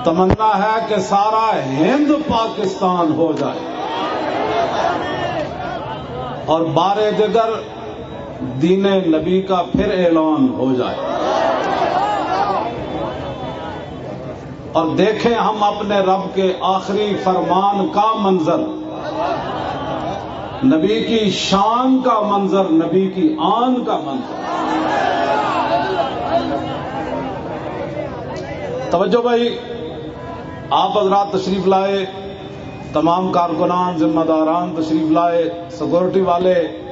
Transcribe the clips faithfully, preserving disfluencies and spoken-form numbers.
تمنا ہے کہ سارا ہند پاکستان ہو جائے اور بار دیگر دین نبی کا پھر اعلان ہو جائے، اور دیکھیں ہم اپنے رب کے آخری فرمان کا منظر، نبی کی شان کا منظر، نبی کی آن کا منظر۔ توجہ بھائی، آپ حضرات تشریف لائے، تمام کارکنان ذمہ داران تشریف لائے، سیکورٹی والے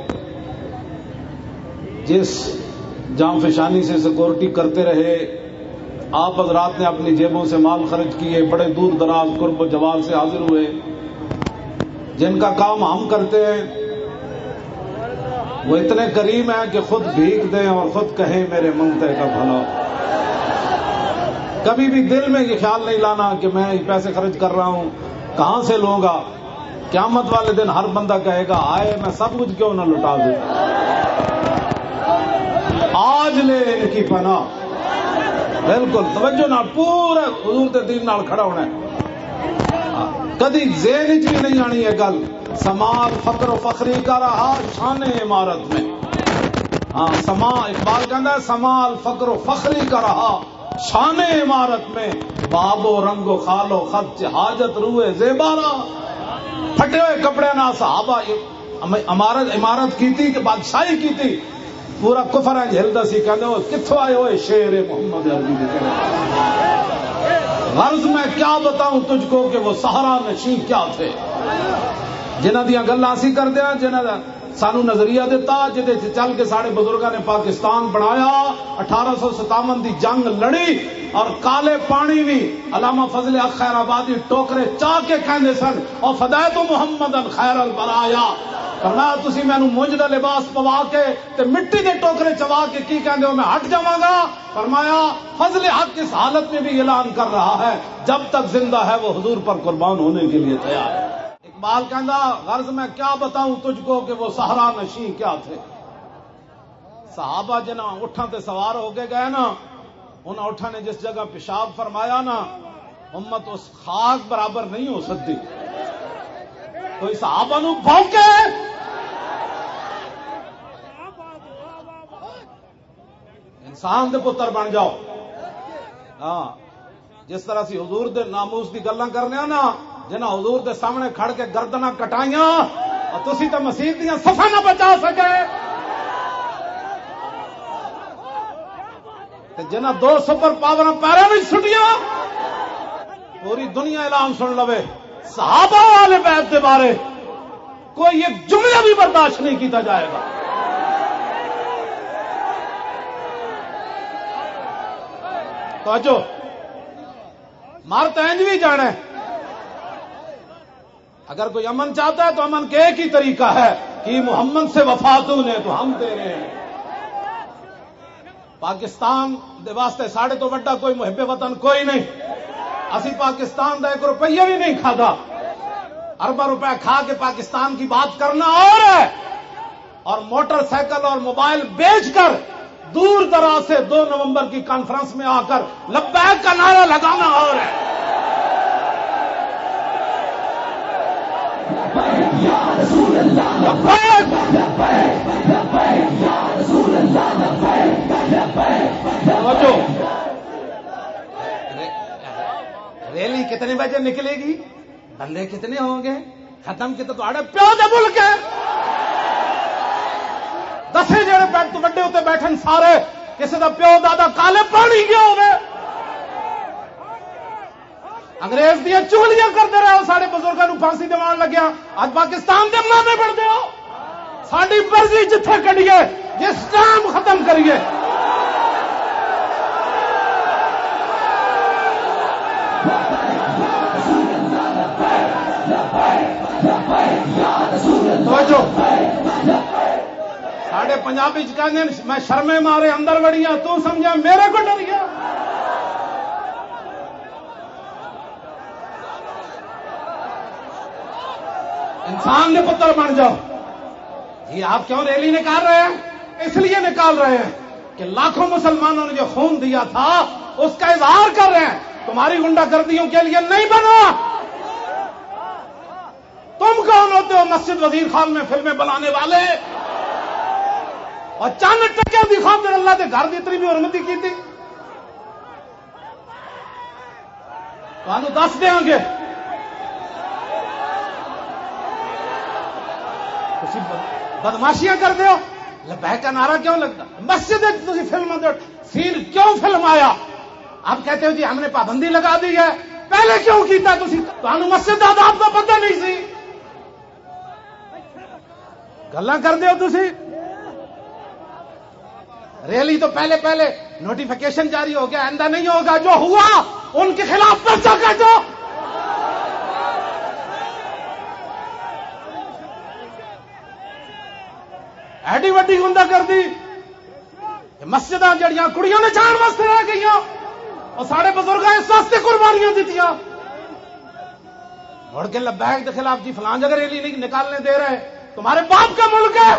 جس جام فشانی سے سیکورٹی کرتے رہے، آپ حضرات نے اپنی جیبوں سے مال خرچ کیے، بڑے دور دراز قرب و جوال سے حاضر ہوئے، جن کا کام ہم کرتے ہیں وہ اتنے کریم ہیں کہ خود بھیک دیں اور خود کہیں میرے منگتے کا بھلا۔ کبھی بھی دل میں یہ خیال نہیں لانا کہ میں پیسے خرچ کر رہا ہوں کہاں سے لوں گا، قیامت والے دن ہر بندہ کہے گا آئے میں سب کچھ کیوں نہ لٹا دیتا، آج لے ان کی پناہ۔ بالکل توجہ نال پورا حضور دے دین نال کھڑا ہونا ہے، کدی ذہن وچ بھی نہیں آنی یہ گل سمال فقر و فخری کا رہا شان عمارت میں۔ ہاں سما اقبال کہتا ہے سمال فقر و فخری کا رہا شان عمارت میں، باب و رنگ و خال و خط حاجت روئے زیبارا۔ پھٹے ہوئے کپڑے نہ صحابہ عمارت عمارت کی تھی کہ بادشاہی کی تھی، پورا کفر ہے جھلدا سی کہندے ہو کتھوں آئے ہوئے شیر محمد عربی دے۔ غرض میں کیا بتاؤں تجھ کو کہ وہ صحرا نشین کیا تھے، جنہ دیاں گلاں اسی کردے ہیں، جنہ دا سانو نظریہ دیتا جدے چل کے سارے بزرگاں نے پاکستان بنایا، اٹھارہ سو ستاون دی جنگ لڑی، اور کالے پانی بھی علامہ فضل حق خیر آبادی ٹوکرے چاہ کے کہندے سن اور فدایت محمد خیر البرایا، فرمایا تسی مینوں مونج دا لباس پوا کے تے مٹی دے ٹوکرے چوا کے کی کہندے ہو میں ہٹ جاواں گا۔ فرمایا فضل حق اس حالت میں بھی اعلان کر رہا ہے جب تک زندہ ہے وہ حضور پر قربان ہونے کے لیے تیار ہے۔ اقبال کہندا غرض میں کیا بتاؤں تجھ کو کہ وہ صحرا نشین کیا تھے، صحابہ جنہاں اٹھاں تے سوار ہو کے گئے نا، انہاں اٹھاں نے جس جگہ پیشاب فرمایا نا، امت اس خاک برابر نہیں ہو سکتی۔ کوئی صحابہ نو بھونکے، انسان دے پتر بن جاؤ۔ ہاں جس طرح سی حضور دے ناموس دی گلاں کرنے نا، جنہاں حضور دے سامنے کھڑ کے گردناں کٹائیاں اور تسی تے مسیح دیاں صفاں نہ بچا سکے، تے جنہاں دو سپر پاوراں پیراں وچ سٹیاں، پوری دنیا اعلان سن لوے صحابہ والے بیت دے بارے کوئی ایک جملہ بھی برداشت نہیں کیتا جائے گا۔ توجہ، مار تو انج بھی جانا ہے، اگر کوئی امن چاہتا ہے تو امن کے ایک ہی طریقہ ہے کہ محمد سے وفاتوں نے تو ہم دے رہے ہیں۔ پاکستان دے واسطے ساڑھے تو وڈا کوئی محب وطن کوئی نہیں، اسی پاکستان دا ایک روپیہ بھی نہیں کھادا، اربا روپے کھا کے پاکستان کی بات کرنا اور ہے، اور موٹر سائیکل اور موبائل بیچ کر دور دراز سے دو نومبر کی کانفرنس میں آ کر لبیک کا نعرہ لگانا اور ہے۔ ریلی کتنے بجے نکلے گی، بندے کتنے ہوں گے، ختم کتنے تو پیو دے ملک ہے، دسے جڑے بیٹھ تو بڑے ہوتے بیٹھن سارے کسی دا پیو دادا کالے پانی گیا ہوئے، انگریز دیا چولیاں کرتے رہے ہو، سارے بزرگوں کو پھانسی دیوان لگیا، آج پاکستان دے مانے بڑھ دے ہو، ساری مرضی جتھے کڈیے جس ٹائم ختم کریے۔ ساڈے پنجابی کہتے ہیں میں شرمے مارے اندر وڑیا تو سمجھا میرے کو ڈر گیا۔ انسان کے پتر بن جاؤ۔ یہ آپ کیوں ریلی نکال رہے ہیں؟ اس لیے نکال رہے ہیں کہ لاکھوں مسلمانوں نے جو خون دیا تھا اس کا اظہار کر رہے ہیں تمہاری گنڈا گردیوں کے لیے نہیں بنا. تم کون ہوتے ہو مسجد وزیر خان میں فلمیں بنانے والے؟ اور چند ٹکے دی خاطر اللہ کے گھر کی اتنی بھی حرمتی کی تھی. تو دس دیں گے بدماشیاں کر دو. لبیک کا نعرہ کیوں لگتا؟ مسجد تھی فلم سین کیوں فلم آیا؟ آپ کہتے ہو جی ہم نے پابندی لگا دی ہے. پہلے کیوں کیتا تسی؟ تانوں مسجد آداب کا پتہ نہیں سی. گلاں کر دو تسی. ریلی تو پہلے پہلے نوٹیفیکیشن جاری ہو گیا، آئندہ نہیں ہوگا. جو ہوا ان کے خلاف پرچہ کاٹو. ایڈی وڈی گنڈا کر دی. مسجد جڑیاں کڑیوں نے جان واسطے رہ گئی اور سارے بزرگ اس واسطے قربانیاں دیتی. مڑ کے لبیک کے خلاف جی فلان جگہ ریلی نہیں نکالنے دے رہے. تمہارے باپ کا ملک ہے.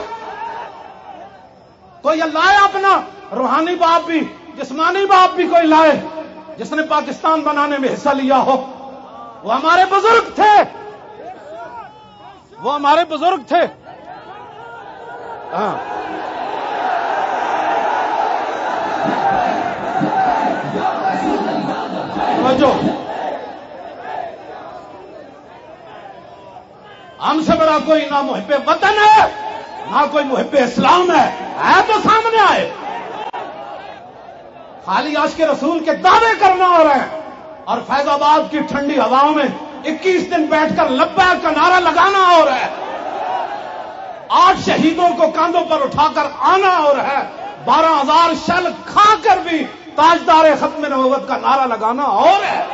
کوئی لائے اپنا روحانی باپ بھی، جسمانی باپ بھی کوئی لائے جس نے پاکستان بنانے میں حصہ لیا ہو. وہ ہمارے بزرگ تھے، وہ ہمارے بزرگ تھے. ہاں جو ہم سے بڑا کوئی نہ محب وطن ہے نہ کوئی محب اسلام ہے. ہے تو سامنے آئے. خالی عاشق رسول کے دعوے کرنا ہو رہے ہیں اور فیض آباد کی ٹھنڈی ہواؤں میں اکیس دن بیٹھ کر لبیک کا نعرہ لگانا ہو رہا ہے. آٹھ شہیدوں کو کاندھوں پر اٹھا کر آنا ہو رہا ہے. بارہ ہزار شل کھا کر بھی تاجدار ختم نبوت کا نعرہ لگانا ہو رہا ہے.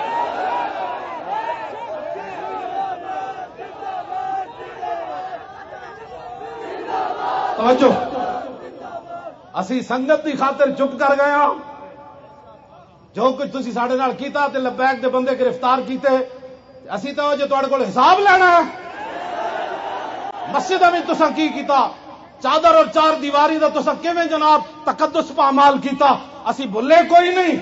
توجہ، اسی سنگت کی خاطر چپ کر گئے ہوں. جو کچھ تسی ساڈے نال کیتا تے لبیک دے بندے گرفتار کیتے، اسی تو جو تہاڈے کول حساب لینا ہے. مسجد میں تساں کی کیتا؟ چادر اور چار دیواری دا تساں کیویں جناب تقدس پامال کیتا؟ اسی بھلے کوئی نہیں.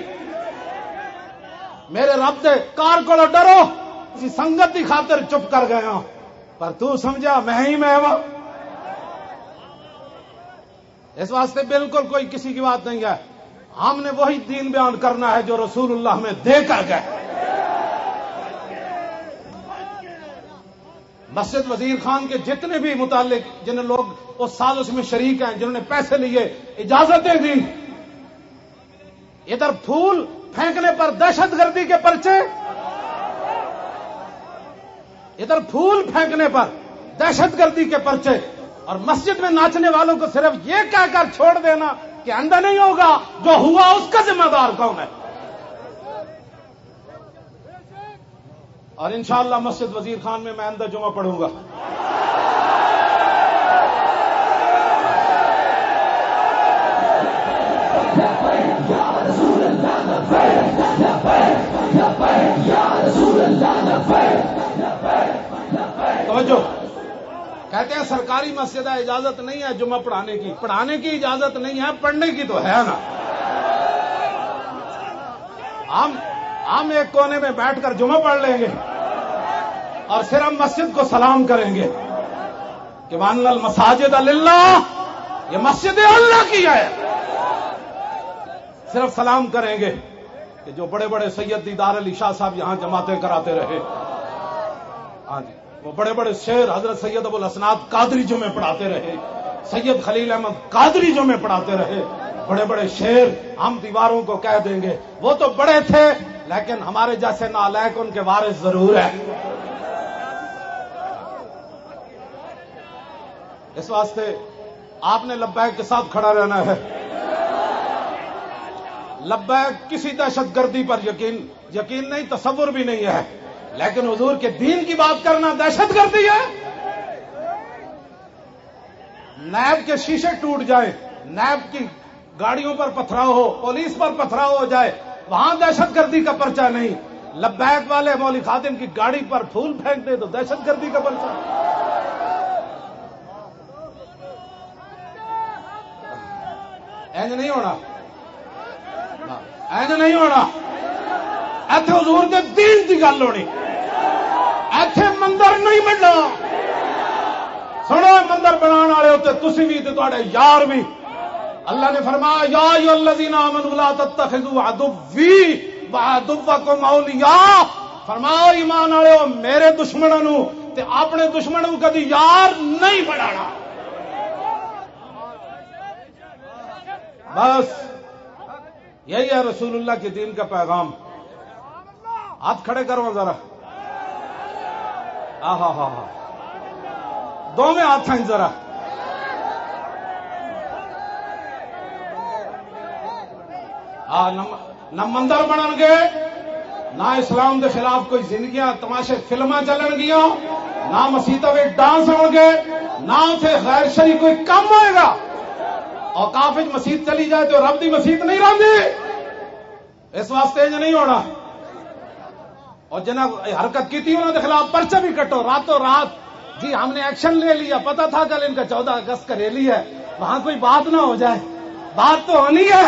میرے رب دے کار کولو ڈرو. اسی سنگت کی خاطر چپ کر گئے ہوں، پر تو سمجھا میں ہی میں ہوں. اس واسطے بالکل کوئی کسی کی بات نہیں ہے. ہم نے وہی دین بیان کرنا ہے جو رسول اللہ ہمیں دے کر گئے. مسجد وزیر خان کے جتنے بھی متعلق جن لوگ اس سازش میں شریک ہیں، جنہوں نے پیسے لیے، اجازتیں دی، ادھر پھول پھینکنے پر دہشت گردی کے پرچے، ادھر پھول پھینکنے پر دہشت گردی کے پرچے، اور مسجد میں ناچنے والوں کو صرف یہ کہہ کر چھوڑ دینا کہ آئندہ نہیں ہوگا. جو ہوا اس کا ذمہ دار کون ہے؟ اور انشاءاللہ مسجد وزیر خان میں میں آئندہ جمعہ پڑھوں گا. توجہ، کہتے ہیں سرکاری مسجد ہے، اجازت نہیں ہے جمعہ پڑھانے کی. پڑھانے کی اجازت نہیں ہے، پڑھنے کی تو ہے نا. ہم ہم ایک کونے میں بیٹھ کر جمعہ پڑھ لیں گے اور پھر ہم مسجد کو سلام کریں گے کہ وَأَنَّ الْمَسَاجِدَ لِلَّهِ، یہ مسجد اللہ کی ہے. صرف سلام کریں گے کہ جو بڑے بڑے سید دیدار علی شاہ صاحب یہاں جماعتیں کراتے رہے، ہاں جی، وہ بڑے بڑے شیر حضرت سید ابو الاسناد قادری جمعے پڑھاتے رہے، سید خلیل احمد قادری جمعے پڑھاتے رہے، بڑے بڑے شیر. ہم دیواروں کو کہہ دیں گے وہ تو بڑے تھے لیکن ہمارے جیسے نالائق ان کے وارث ضرور ہے. اس واسطے آپ نے لبیک کے ساتھ کھڑا رہنا ہے. لبیک کسی دہشت گردی پر یقین یقین نہیں، تصور بھی نہیں ہے، لیکن حضور کے دین کی بات کرنا دہشت گردی ہے. نیب کے شیشے ٹوٹ جائیں، نیب کی گاڑیوں پر پتھراؤ ہو، پولیس پر پتھراؤ ہو جائے، وہاں دہشت گردی کا پرچہ نہیں. لبیک والے مولوی خادم کی گاڑی پر پھول پھینک دے تو دہشت گردی کا پرچہ. اینج نہیں ہونا، اینج نہیں ہونا، ایتھے حضور دے دین دی گل ہونی، ایتھے مندر نہیں بننا۔ سنو مندر بنانے والے ہوتے تسی بھی تے تواڈے یار بھی۔ اللہ نے فرمایا یا ایھا الذین آمنوا لا تتخذوا عدوی وعدوکم اولیاء، فرمایا ایمان والےو میرے دشمنوں نو تے اپنے دشمنوں کدی یار نہیں بنانا۔ بس یہی ہے رسول اللہ کے دین کا پیغام۔ ہاتھ کھڑے کرو ذرا، ہاں ہاں ہاں ہاں دو میں ہاتھ ہیں ذرا۔ ہاں نہ مندر بنن گے، نہ اسلام دے خلاف کوئی زندگیاں تماشے فلماں چلن گیا، نہ مسیطوں میں ڈانس ہون گے، نہ اتنے غیر شرعی کوئی کام ہوئے گا۔ اور کافج مسیت چلی جائے تو رب دی مسیت نہیں رہندی، اس واسطے انج نہیں ہونا۔ اور جنہاں حرکت کی تھی انہوں نے خلاف پرچہ بھی کٹو راتوں رات، جی ہم نے ایکشن لے لیا، پتا تھا کل ان کا چودہ اگست کا ریلی ہے، وہاں کوئی بات نہ ہو جائے، بات تو ہونی ہے۔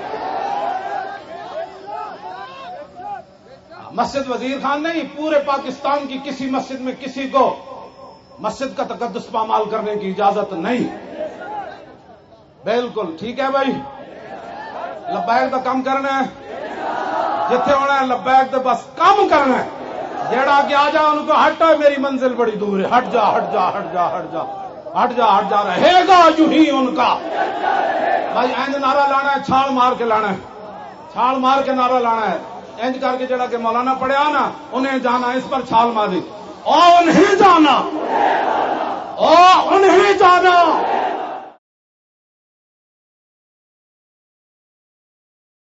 مسجد وزیر خان نہیں، پورے پاکستان کی کسی مسجد میں کسی کو مسجد کا تقدس پامال کرنے کی اجازت نہیں۔ بالکل ٹھیک ہے بھائی، لبیک کا کام کرنا ہے، جتھے ہونا ہے لبیک تو بس کام کرنا ہے۔ جیڑا کہ آ جا ان کو ہٹا میری منزل بڑی دور ہے، ہٹ جا ہٹ جا ہٹ جا ہٹ جا ہٹ جا ہٹ جا، رہے گا یوں ہی ان کا۔ بھائی اینج نعرہ لانا ہے، چھال مار کے لانا ہے، چھال مار کے نعرہ لانا ہے، اینج کر کے جڑا کہ مولانا پڑھیا نا انہیں جانا، اس پر چھال ماری، او انہیں جانا، او انہیں جانا۔